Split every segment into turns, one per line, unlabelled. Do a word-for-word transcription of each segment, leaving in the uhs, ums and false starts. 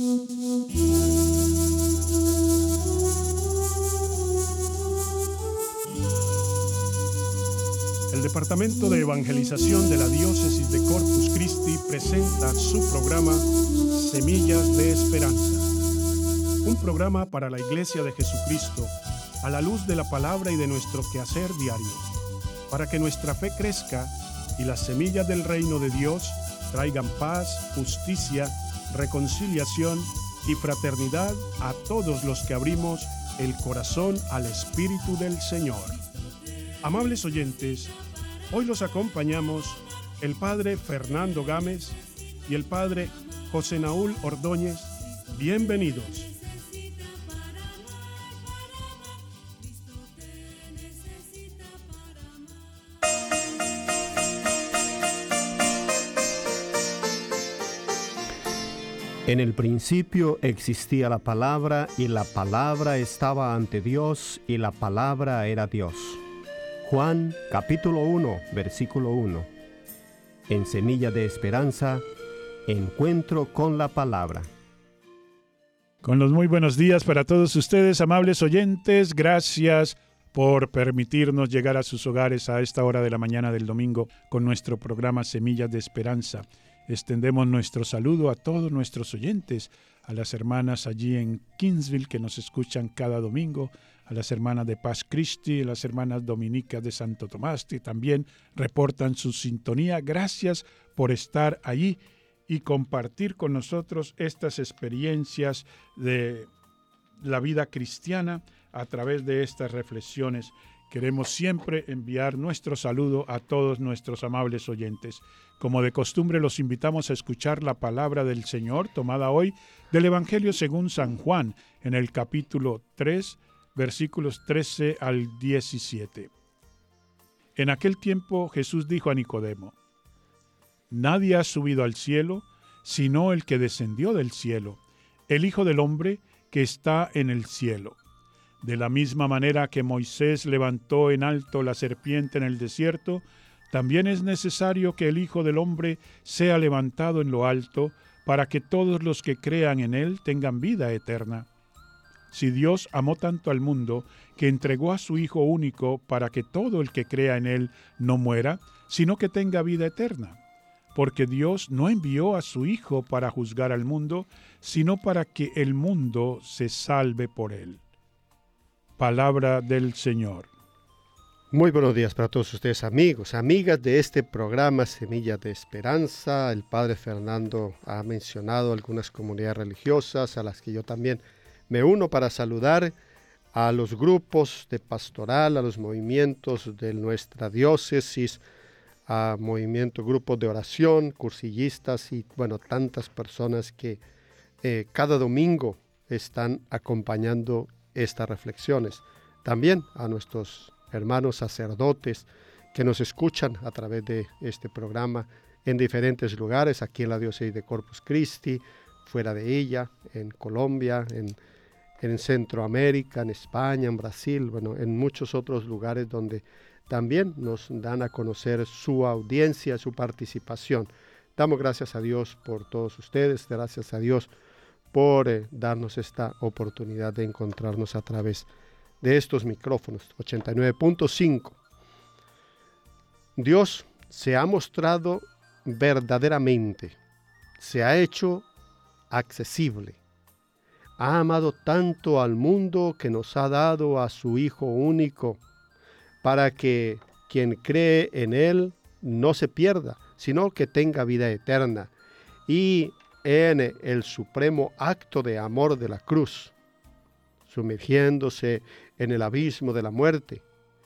El Departamento de Evangelización de la Diócesis de Corpus Christi presenta su programa Semillas de Esperanza. Un programa para la Iglesia de Jesucristo a la luz de la palabra y de nuestro quehacer diario, para que nuestra fe crezca y las semillas del reino de Dios traigan paz, justicia, reconciliación y fraternidad a todos los que abrimos el corazón al Espíritu del Señor. Amables oyentes, hoy los acompañamos el Padre Fernando Gámez y el Padre José Naúl Ordóñez. Bienvenidos.
En el principio existía la palabra, y la palabra estaba ante Dios, y la palabra era Dios. Juan capítulo uno, versículo uno. En Semilla de Esperanza, encuentro con la palabra.
Con los muy buenos días para todos ustedes, amables oyentes. Gracias por permitirnos llegar a sus hogares a esta hora de la mañana del domingo con nuestro programa Semillas de Esperanza. Extendemos nuestro saludo a todos nuestros oyentes, a las hermanas allí en Kingsville que nos escuchan cada domingo, a las hermanas de Paz Christi, a las hermanas dominicas de Santo Tomás, que también reportan su sintonía. Gracias por estar allí y compartir con nosotros estas experiencias de la vida cristiana a través de estas reflexiones. Queremos siempre enviar nuestro saludo a todos nuestros amables oyentes. Como de costumbre, los invitamos a escuchar la palabra del Señor, tomada hoy del Evangelio según San Juan, en el capítulo tres, versículos trece al diecisiete. En aquel tiempo Jesús dijo a Nicodemo: Nadie ha subido al cielo, sino el que descendió del cielo, el Hijo del Hombre que está en el cielo. De la misma manera que Moisés levantó en alto la serpiente en el desierto, también es necesario que el Hijo del Hombre sea levantado en lo alto, para que todos los que crean en él tengan vida eterna. Si Dios amó tanto al mundo, que entregó a su Hijo único, para que todo el que crea en él no muera, sino que tenga vida eterna. Porque Dios no envió a su Hijo para juzgar al mundo, sino para que el mundo se salve por él. Palabra del Señor.
Muy buenos días para todos ustedes, amigos, amigas de este programa Semillas de Esperanza. El Padre Fernando ha mencionado algunas comunidades religiosas a las que yo también me uno para saludar, a los grupos de pastoral, a los movimientos de nuestra diócesis, a movimientos, grupos de oración, cursillistas y, bueno, tantas personas que eh, cada domingo están acompañando estas reflexiones. También a nuestros hermanos sacerdotes que nos escuchan a través de este programa en diferentes lugares, aquí en la diócesis de Corpus Christi, fuera de ella, en Colombia, en, en Centroamérica, en España, en Brasil, bueno, en muchos otros lugares donde también nos dan a conocer su audiencia, su participación. Damos gracias a Dios por todos ustedes, gracias a Dios por eh, darnos esta oportunidad de encontrarnos a través de estos micrófonos. ochenta y nueve punto cinco. Dios se ha mostrado verdaderamente, se ha hecho accesible. Ha amado tanto al mundo que nos ha dado a su Hijo único, para que quien cree en Él no se pierda, sino que tenga vida eterna. Y en el supremo acto de amor de la cruz, sumergiéndose en el abismo de la muerte,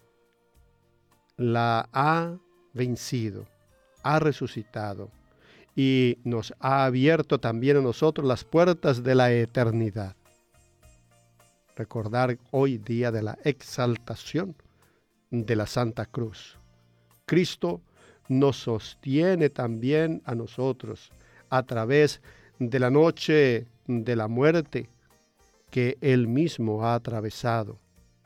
la ha vencido, ha resucitado y nos ha abierto también a nosotros las puertas de la eternidad. Recordar hoy día de la exaltación de la Santa Cruz. Cristo nos sostiene también a nosotros a través de la noche de la muerte que Él mismo ha atravesado.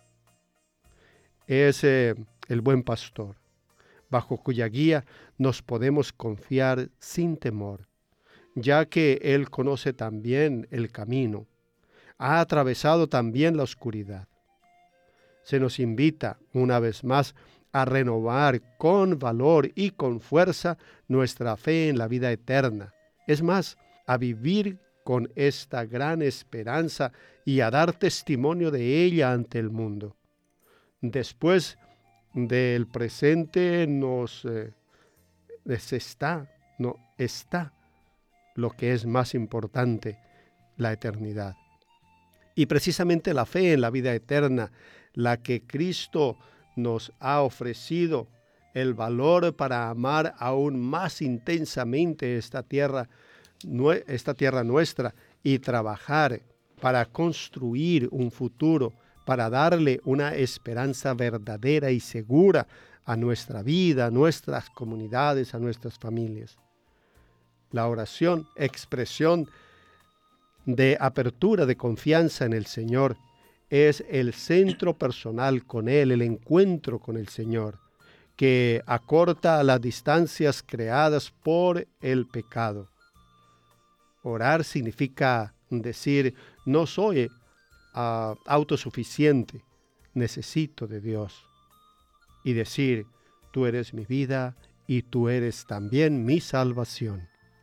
Es eh, el buen pastor, bajo cuya guía nos podemos confiar sin temor. ya que Él conoce también el camino. Ha atravesado también la oscuridad. Se nos invita, una vez más, a renovar con valor y con fuerza nuestra fe en la vida eterna. Es más, a vivir con esta gran esperanza y a dar testimonio de ella ante el mundo. Después del presente nos eh, está, no está lo que es más importante, la eternidad. Y precisamente la fe en la vida eterna, la que Cristo nos ha ofrecido, el valor para amar aún más intensamente esta tierra, esta tierra nuestra, y trabajar para construir un futuro, para darle una esperanza verdadera y segura a nuestra vida, a nuestras comunidades, a nuestras familias. La oración, expresión de apertura, de confianza en el Señor, es el centro personal con Él, el encuentro con el Señor, que acorta las distancias creadas por el pecado. Orar significa decir, no soy uh, autosuficiente, necesito de Dios. Y decir, tú eres mi vida y tú eres también mi salvación.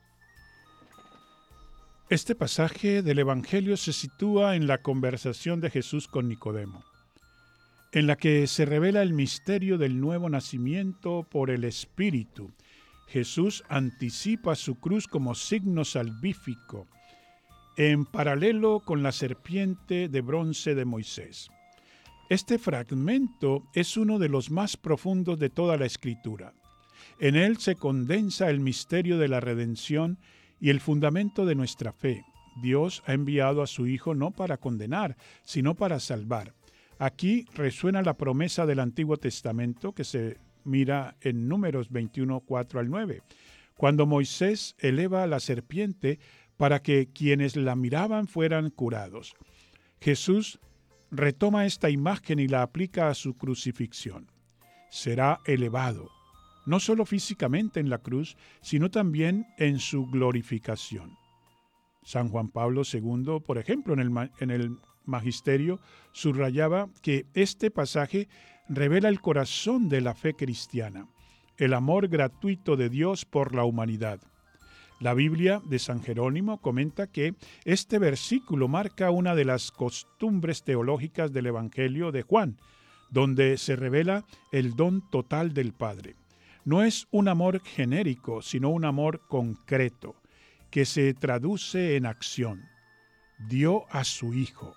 Este pasaje del Evangelio se sitúa en la conversación de Jesús con Nicodemo, en la que se revela el misterio del nuevo nacimiento por el Espíritu. Jesús anticipa su cruz como signo salvífico, en paralelo con la serpiente de bronce de Moisés. Este fragmento es uno de los más profundos de toda la Escritura. En él se condensa el misterio de la redención y el fundamento de nuestra fe. Dios ha enviado a su Hijo no para condenar, sino para salvar. Aquí resuena la promesa del Antiguo Testamento que se mira en Números veintiuno, cuatro al nueve, cuando Moisés eleva a la serpiente para que quienes la miraban fueran curados. Jesús retoma esta imagen y la aplica a su crucifixión. Será elevado, no solo físicamente en la cruz, sino también en su glorificación. San Juan Pablo segundo, por ejemplo, en el, en el Magisterio, subrayaba que este pasaje revela el corazón de la fe cristiana, el amor gratuito de Dios por la humanidad. La Biblia de San Jerónimo comenta que este versículo marca una de las costumbres teológicas del Evangelio de Juan, donde se revela el don total del Padre. No es un amor genérico, sino un amor concreto, que se traduce en acción. Dio a su Hijo,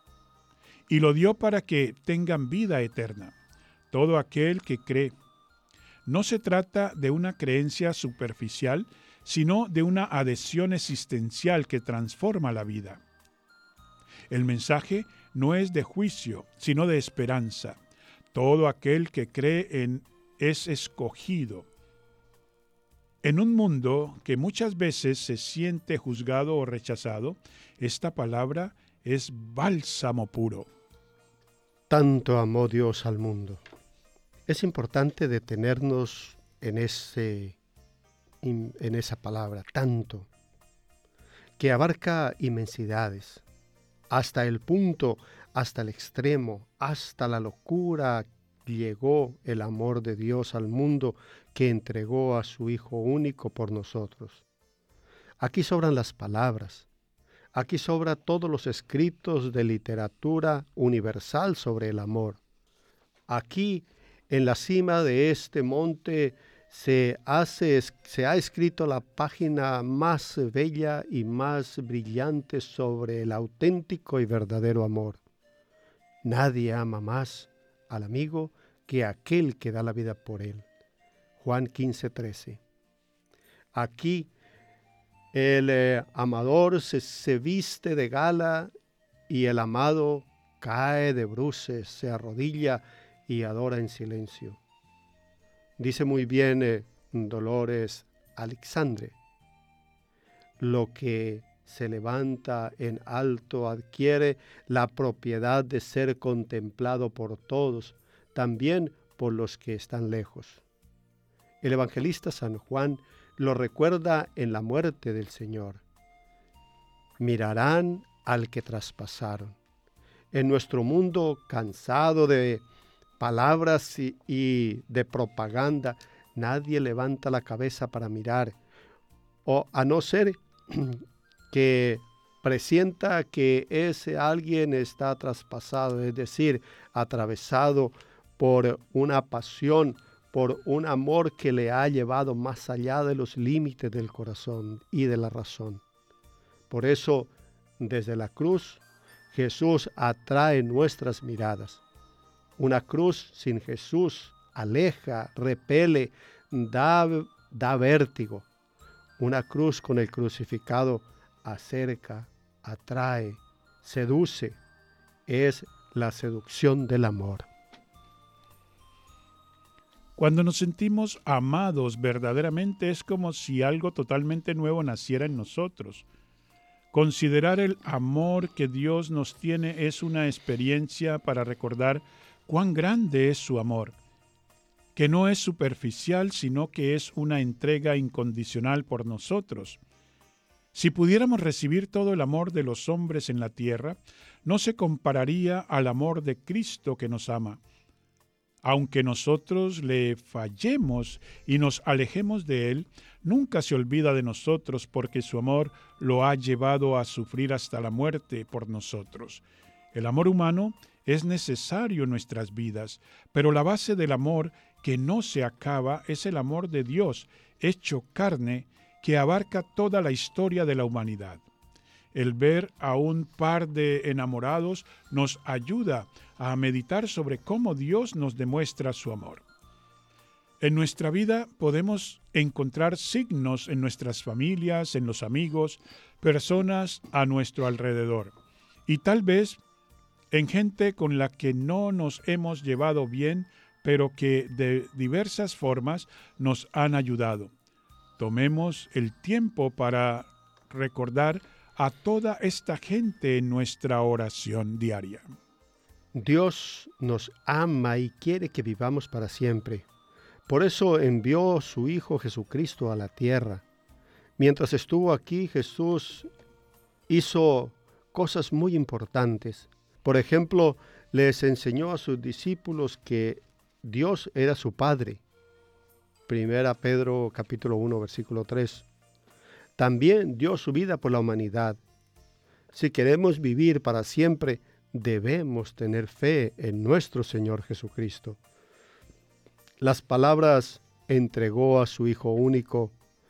y lo dio para que tengan vida eterna. Todo aquel que cree. No se trata de una creencia superficial, sino de una adhesión existencial que transforma la vida. El mensaje no es de juicio, sino de esperanza. Todo aquel que cree en es escogido. En un mundo que muchas veces se siente juzgado o rechazado, esta palabra es bálsamo puro.
Tanto amó Dios al mundo. Es importante detenernos en, ese, en esa palabra, tanto, que abarca inmensidades, hasta el punto, hasta el extremo, hasta la locura. Llegó el amor de Dios al mundo, que entregó a su Hijo único por nosotros. Aquí sobran las palabras. Aquí sobran todos los escritos de literatura universal sobre el amor. Aquí, en la cima de este monte, se, hace, se ha escrito la página más bella y más brillante sobre el auténtico y verdadero amor. Nadie ama más al amigo que aquel que da la vida por él. Juan quince, trece. Aquí el eh, amador se, se viste de gala y el amado cae de bruces, se arrodilla y adora en silencio. Dice muy bien eh, Dolores Alexandre, lo que se levanta en alto adquiere la propiedad de ser contemplado por todos, también por los que están lejos. El evangelista San Juan lo recuerda en la muerte del Señor. Mirarán al que traspasaron. En nuestro mundo cansado de palabras y, y de propaganda, nadie levanta la cabeza para mirar, o a no ser que presienta que ese alguien está traspasado, es decir, atravesado por una pasión, por un amor que le ha llevado más allá de los límites del corazón y de la razón. Por eso, desde la cruz, Jesús atrae nuestras miradas. Una cruz sin Jesús aleja, repele, da, da vértigo. Una cruz con el crucificado acerca, atrae, seduce. Es la seducción del amor.
Cuando nos sentimos amados verdaderamente es como si algo totalmente nuevo naciera en nosotros. Considerar el amor que Dios nos tiene es una experiencia para recordar cuán grande es su amor, que no es superficial, sino que es una entrega incondicional por nosotros. Si pudiéramos recibir todo el amor de los hombres en la tierra, no se compararía al amor de Cristo que nos ama. Aunque nosotros le fallemos y nos alejemos de Él, nunca se olvida de nosotros porque su amor lo ha llevado a sufrir hasta la muerte por nosotros. El amor humano es necesario en nuestras vidas, pero la base del amor que no se acaba es el amor de Dios, hecho carne, que abarca toda la historia de la humanidad. El ver a un par de enamorados nos ayuda a meditar sobre cómo Dios nos demuestra su amor. En nuestra vida podemos encontrar signos en nuestras familias, en los amigos, personas a nuestro alrededor, y tal vez en gente con la que no nos hemos llevado bien, pero que de diversas formas nos han ayudado. Tomemos el tiempo para recordar a toda esta gente en nuestra oración diaria.
Dios nos ama y quiere que vivamos para siempre. Por eso envió a su Hijo Jesucristo a la tierra. Mientras estuvo aquí, Jesús hizo cosas muy importantes. Por ejemplo, les enseñó a sus discípulos que Dios era su Padre. Primera Pedro capítulo uno, versículo tres. También dio su vida por la humanidad. Si queremos vivir para siempre, debemos tener fe en nuestro Señor Jesucristo. Las palabras entregó a su Hijo único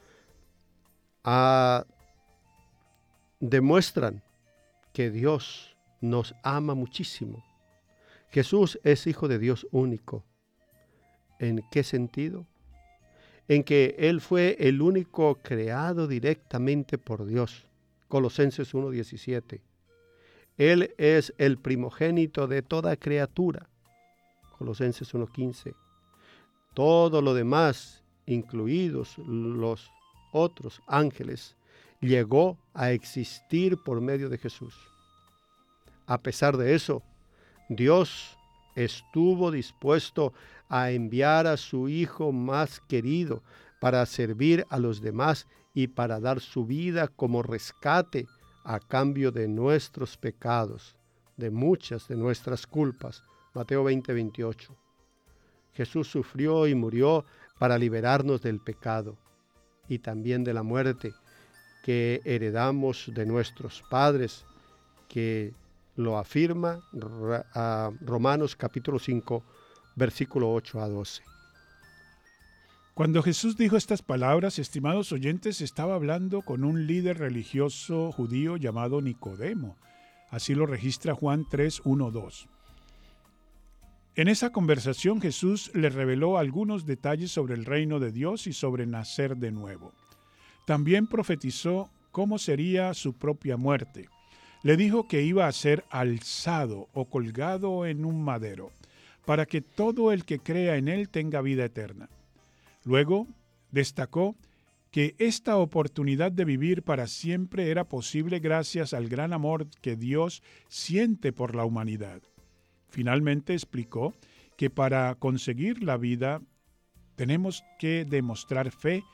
a, demuestran que Dios nos ama muchísimo. Jesús es Hijo de Dios único. ¿En qué sentido? En que Él fue el único creado directamente por Dios. Colosenses uno diecisiete. Él es el primogénito de toda criatura. Colosenses uno quince. Todo lo demás, incluidos los otros ángeles, llegó a existir por medio de Jesús. A pesar de eso, Dios estuvo dispuesto a enviar a su Hijo más querido para servir a los demás y para dar su vida como rescate a cambio de nuestros pecados, de muchas de nuestras culpas. Mateo veinte, veintiocho. Jesús sufrió y murió para liberarnos del pecado y también de la muerte que heredamos de nuestros padres, que lo afirma Romanos capítulo cinco, versículo ocho a doce.
Cuando Jesús dijo estas palabras, estimados oyentes, estaba hablando con un líder religioso judío llamado Nicodemo. Así lo registra Juan tres, uno, dos. En esa conversación Jesús le reveló algunos detalles sobre el reino de Dios y sobre nacer de nuevo. También profetizó cómo sería su propia muerte. Le dijo que iba a ser alzado o colgado en un madero, para que todo el que crea en él tenga vida eterna. Luego destacó que esta oportunidad de vivir para siempre era posible gracias al gran amor que Dios siente por la humanidad. Finalmente explicó que para conseguir la vida tenemos que demostrar fe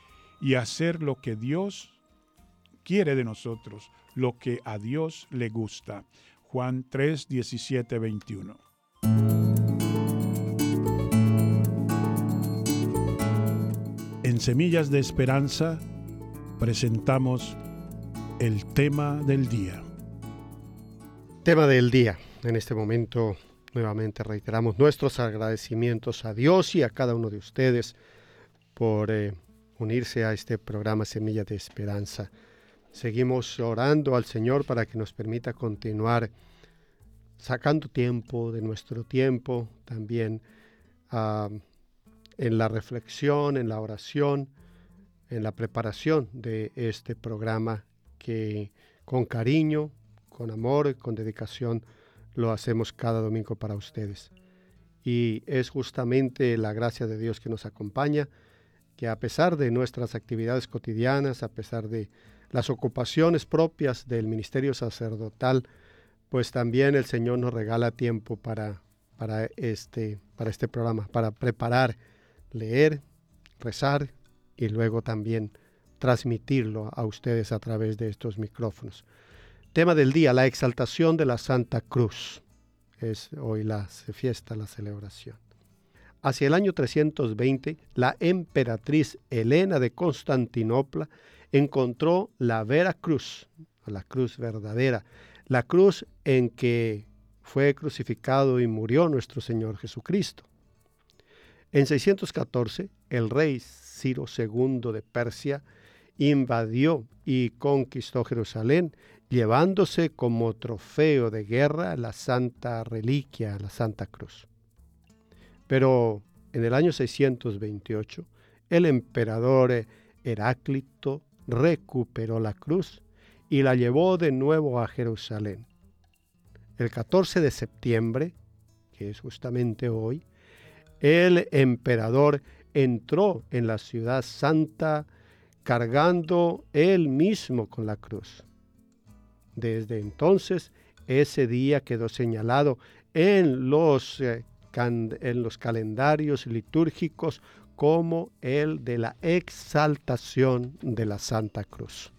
y hacer lo que Dios quiere de nosotros, lo que a Dios le gusta. Juan tres, diecisiete, veintiuno. En Semillas de Esperanza presentamos el tema del día.
Tema del día. En este momento nuevamente reiteramos nuestros agradecimientos a Dios y a cada uno de ustedes por eh, unirse a este programa Semillas de Esperanza. Seguimos orando al Señor para que nos permita continuar sacando tiempo de nuestro tiempo también uh, en la reflexión, en la oración, en la preparación de este programa que con cariño, con amor, con dedicación lo hacemos cada domingo para ustedes. Y es justamente la gracia de Dios que nos acompaña, que a pesar de nuestras actividades cotidianas, a pesar de las ocupaciones propias del ministerio sacerdotal, pues también el Señor nos regala tiempo para, para, este, para este programa, para preparar, leer, rezar y luego también transmitirlo a ustedes a través de estos micrófonos. Tema del día, la exaltación de la Santa Cruz. Es hoy la fiesta, la celebración. Hacia el año trescientos veinte, la emperatriz Helena de Constantinopla encontró la vera cruz, la cruz verdadera, la cruz en que fue crucificado y murió nuestro Señor Jesucristo. En seiscientos catorce, el rey Ciro segundo de Persia invadió y conquistó Jerusalén, llevándose como trofeo de guerra la santa reliquia, la Santa Cruz. Pero en el año seiscientos veintiocho, el emperador Heráclito recuperó la cruz y la llevó de nuevo a Jerusalén. El catorce de septiembre, que es justamente hoy, el emperador entró en la ciudad santa cargando él mismo con la cruz. Desde entonces, ese día quedó señalado en los, eh, can, en los calendarios litúrgicos como el de la exaltación de la Santa Cruz.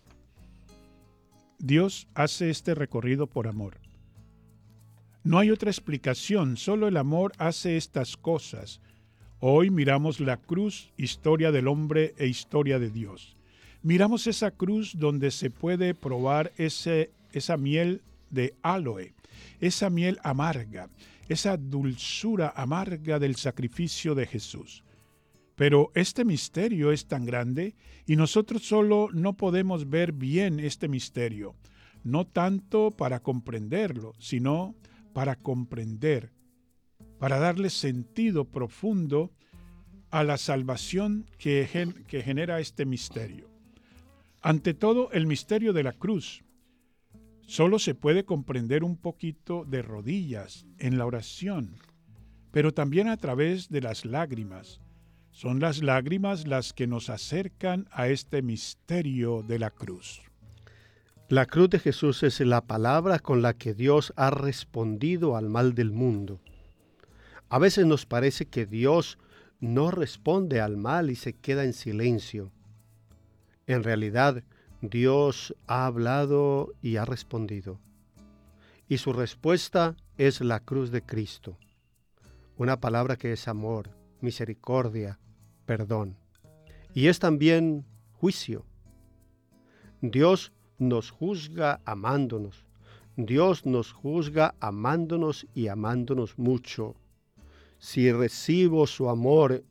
Dios hace este recorrido por amor. No hay otra explicación, solo el amor hace estas cosas. Hoy miramos la cruz, historia del hombre e historia de Dios. Miramos esa cruz donde se puede probar ese, esa miel de áloe, esa miel amarga, esa dulzura amarga del sacrificio de Jesús. Pero este misterio es tan grande y nosotros solo no podemos ver bien este misterio, no tanto para comprenderlo, sino para comprender, para darle sentido profundo a la salvación que, gen- que genera este misterio. Ante todo, el misterio de la cruz solo se puede comprender un poquito de rodillas en la oración, pero también a través de las lágrimas. Son las lágrimas las que nos acercan a este misterio de la cruz.
La cruz de Jesús es la palabra con la que Dios ha respondido al mal del mundo. A veces nos parece que Dios no responde al mal y se queda en silencio. En realidad, Dios ha hablado y ha respondido. Y su respuesta es la cruz de Cristo. Una palabra que es amor, misericordia, perdón. Y es también juicio. Dios nos juzga amándonos. Dios nos juzga amándonos y amándonos mucho. Si recibo su amor,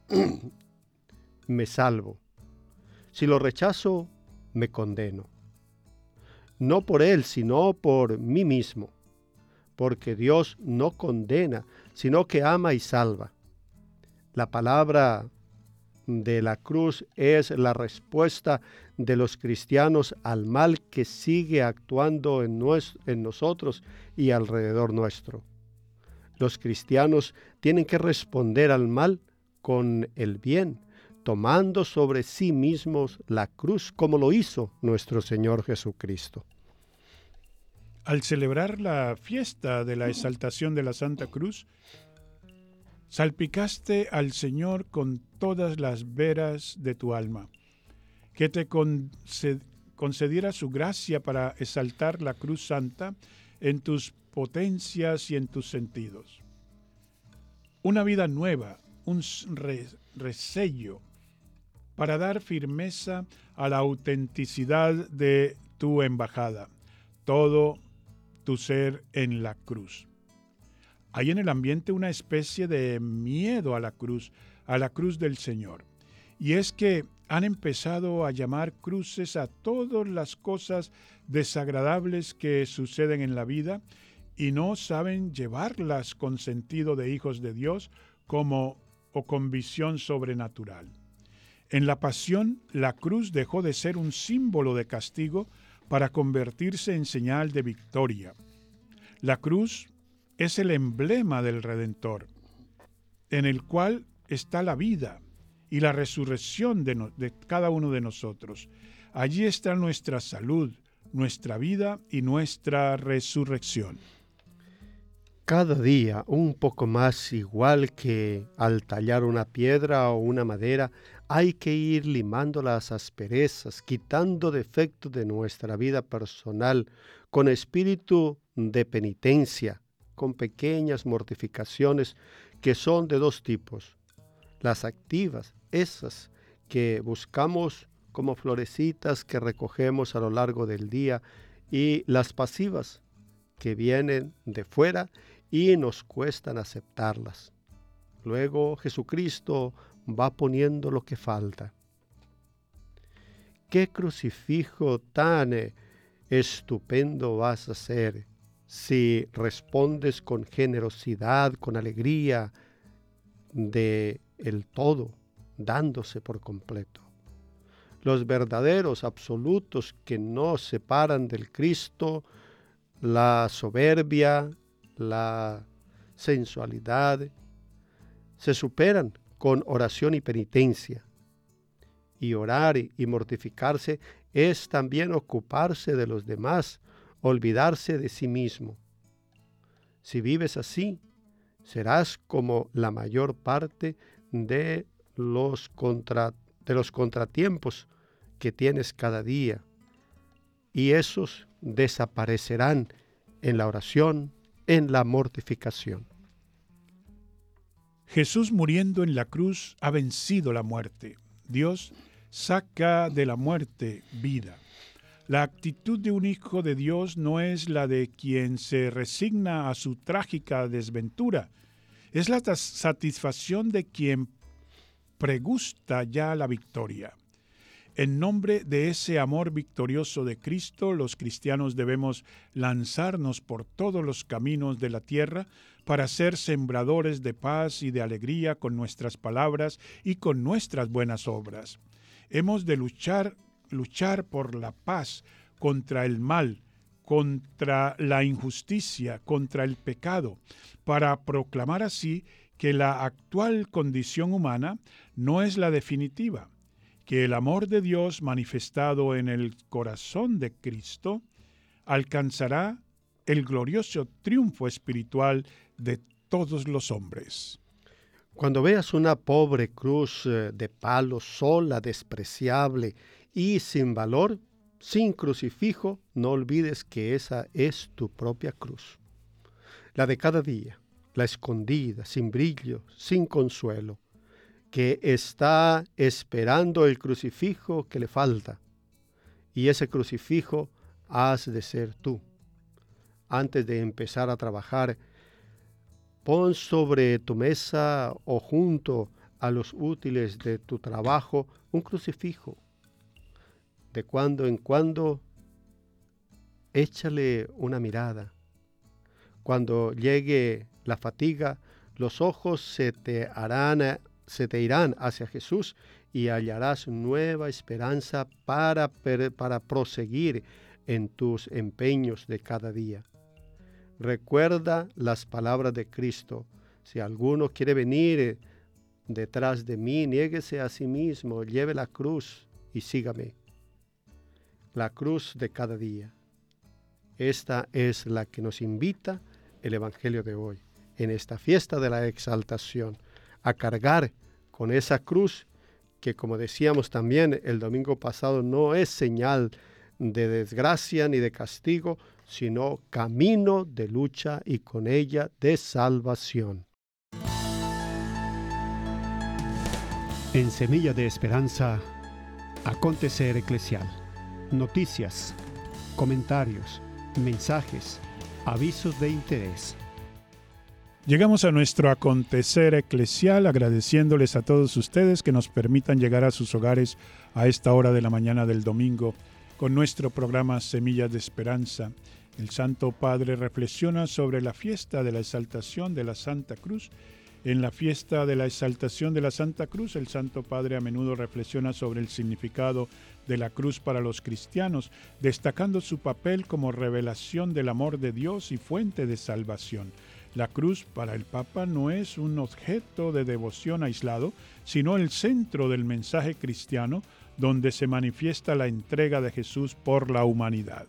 me salvo. Si lo rechazo, me condeno. No por Él, sino por mí mismo. Porque Dios no condena, sino que ama y salva. La palabra de la cruz es la respuesta de los cristianos al mal que sigue actuando en, nos, en nosotros y alrededor nuestro. Los cristianos tienen que responder al mal con el bien, tomando sobre sí mismos la cruz, como lo hizo nuestro Señor Jesucristo.
Al celebrar la fiesta de la exaltación de la Santa Cruz, salpicaste al Señor con todas las veras de tu alma. que te concediera su gracia para exaltar la cruz santa en tus potencias y en tus sentidos. Una vida nueva, un re resello, para dar firmeza a la autenticidad de tu embajada, todo tu ser en la cruz. Hay en el ambiente una especie de miedo a la cruz, a la cruz del Señor. Y es que han empezado a llamar cruces a todas las cosas desagradables que suceden en la vida y no saben llevarlas con sentido de hijos de Dios como o con visión sobrenatural. En la pasión, la cruz dejó de ser un símbolo de castigo para convertirse en señal de victoria. La cruz es el emblema del Redentor, en el cual está la vida y la resurrección de, no, de cada uno de nosotros. Allí está nuestra salud, nuestra vida y nuestra resurrección.
Cada día un poco más, igual que al tallar una piedra o una madera, hay que ir limando las asperezas, quitando defectos de nuestra vida personal, con espíritu de penitencia, con pequeñas mortificaciones que son de dos tipos. Las activas, esas que buscamos como florecitas que recogemos a lo largo del día, y las pasivas, que vienen de fuera y nos cuestan aceptarlas. Luego Jesucristo va poniendo lo que falta. ¿Qué crucifijo tan eh, estupendo vas a hacer si respondes con generosidad, con alegría de el todo, dándose por completo? Los verdaderos absolutos que no separan del Cristo la soberbia, la sensualidad, se superan con oración y penitencia. Y orar y mortificarse es también ocuparse de los demás, olvidarse de sí mismo. Si vives así, serás como la mayor parte de los, contra, de los contratiempos que tienes cada día, y esos desaparecerán en la oración, en la mortificación.
Jesús muriendo en la cruz ha vencido la muerte. Dios saca de la muerte vida. La actitud de un hijo de Dios no es la de quien se resigna a su trágica desventura, es la satisfacción de quien pregusta ya la victoria. En nombre de ese amor victorioso de Cristo, los cristianos debemos lanzarnos por todos los caminos de la tierra para ser sembradores de paz y de alegría con nuestras palabras y con nuestras buenas obras. Hemos de luchar, luchar por la paz contra el mal, contra la injusticia, contra el pecado, para proclamar así que la actual condición humana no es la definitiva, que el amor de Dios manifestado en el corazón de Cristo alcanzará el glorioso triunfo espiritual de todos los hombres.
Cuando veas una pobre cruz de palo sola, despreciable y sin valor, sin crucifijo, no olvides que esa es tu propia cruz. La de cada día, la escondida, sin brillo, sin consuelo, que está esperando el crucifijo que le falta. Y ese crucifijo has de ser tú. Antes de empezar a trabajar, pon sobre tu mesa o junto a los útiles de tu trabajo un crucifijo. De cuando en cuando, échale una mirada. Cuando llegue la fatiga, los ojos se te harán se te irán hacia Jesús y hallarás nueva esperanza para, para proseguir en tus empeños de cada día. Recuerda las palabras de Cristo: si alguno quiere venir detrás de mí, niéguese a sí mismo, lleve la cruz y sígame. La cruz de cada día. Esta es la que nos invita el Evangelio de hoy, en esta fiesta de la exaltación, a cargar con esa cruz que, como decíamos también el domingo pasado, no es señal de desgracia ni de castigo, sino camino de lucha y con ella de salvación.
En Semilla de Esperanza, acontecer eclesial. Noticias, comentarios, mensajes, avisos de interés.
Llegamos a nuestro acontecer eclesial agradeciéndoles a todos ustedes que nos permitan llegar a sus hogares a esta hora de la mañana del domingo con nuestro programa Semillas de Esperanza. El Santo Padre reflexiona sobre la fiesta de la exaltación de la Santa Cruz. En la fiesta de la exaltación de la Santa Cruz, el Santo Padre a menudo reflexiona sobre el significado de la cruz para los cristianos, destacando su papel como revelación del amor de Dios y fuente de salvación. La cruz para el Papa no es un objeto de devoción aislado, sino el centro del mensaje cristiano, donde se manifiesta la entrega de Jesús por la humanidad.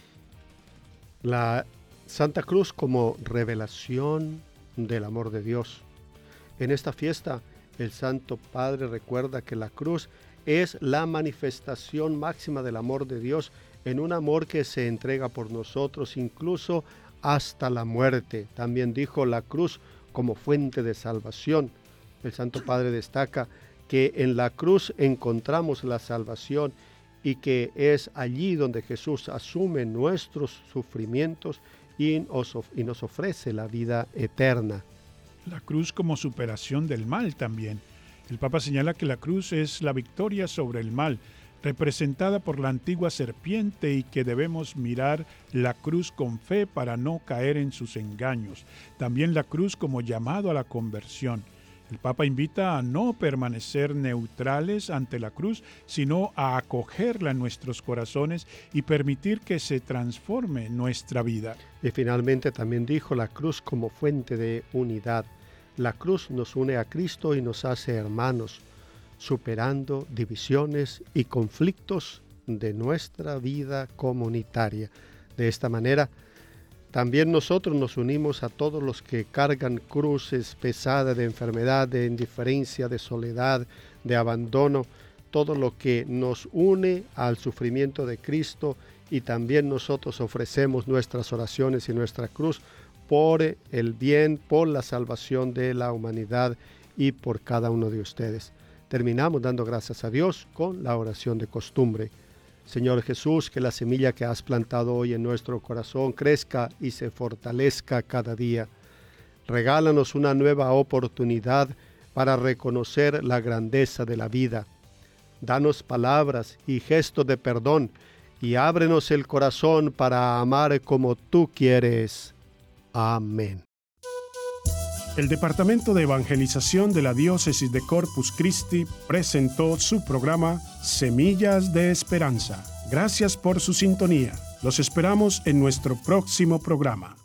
La Santa Cruz como revelación del amor de Dios. En esta fiesta, el Santo Padre recuerda que la cruz es la manifestación máxima del amor de Dios, en un amor que se entrega por nosotros, incluso hasta la muerte. También dijo la cruz como fuente de salvación. El Santo Padre destaca que en la cruz encontramos la salvación y que es allí donde Jesús asume nuestros sufrimientos y nos ofrece la vida eterna.
La cruz como superación del mal también. El Papa señala que la cruz es la victoria sobre el mal, representada por la antigua serpiente, y que debemos mirar la cruz con fe para no caer en sus engaños. También la cruz como llamado a la conversión. El Papa invita a no permanecer neutrales ante la cruz, sino a acogerla en nuestros corazones y permitir que se transforme nuestra vida.
Y finalmente también dijo la cruz como fuente de unidad. La cruz nos une a Cristo y nos hace hermanos, superando divisiones y conflictos de nuestra vida comunitaria. De esta manera, también nosotros nos unimos a todos los que cargan cruces pesadas de enfermedad, de indiferencia, de soledad, de abandono, todo lo que nos une al sufrimiento de Cristo, y también nosotros ofrecemos nuestras oraciones y nuestra cruz por el bien, por la salvación de la humanidad y por cada uno de ustedes. Terminamos dando gracias a Dios con la oración de costumbre. Señor Jesús, que la semilla que has plantado hoy en nuestro corazón crezca y se fortalezca cada día. Regálanos una nueva oportunidad para reconocer la grandeza de la vida. Danos palabras y gestos de perdón y ábrenos el corazón para amar como tú quieres. Amén.
El Departamento de Evangelización de la Diócesis de Corpus Christi presentó su programa Semillas de Esperanza. Gracias por su sintonía. Los esperamos en nuestro próximo programa.